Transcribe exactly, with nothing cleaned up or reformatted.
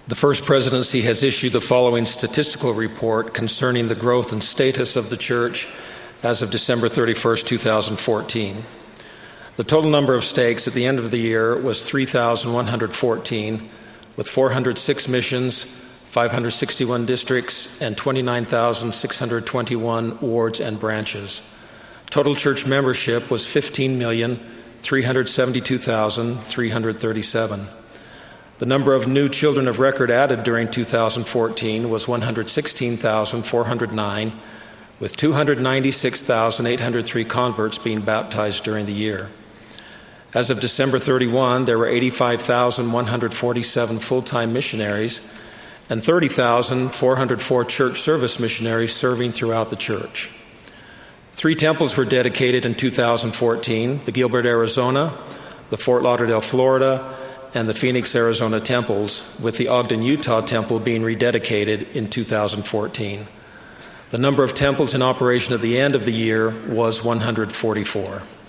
The First Presidency has issued the following statistical report concerning the growth and status of the Church as of December thirty-first, two thousand fourteen. The total number of stakes at the end of the year was three thousand one hundred fourteen, with four hundred six missions, five hundred sixty-one districts, and twenty-nine thousand six hundred twenty-one wards and branches. Total church membership was fifteen million three hundred seventy-two thousand three hundred thirty-seven. The number of new children of record added during two thousand fourteen was one hundred sixteen thousand four hundred nine, with two hundred ninety-six thousand eight hundred three converts being baptized during the year. As of December thirty-first, there were eighty-five thousand one hundred forty-seven full-time missionaries and thirty thousand four hundred four church service missionaries serving throughout the church. Three temples were dedicated in two thousand fourteen, the Gilbert, Arizona, the Fort Lauderdale, Florida, and the Phoenix, Arizona temples, with the Ogden, Utah temple being rededicated in two thousand fourteen. The number of temples in operation at the end of the year was one hundred forty-four.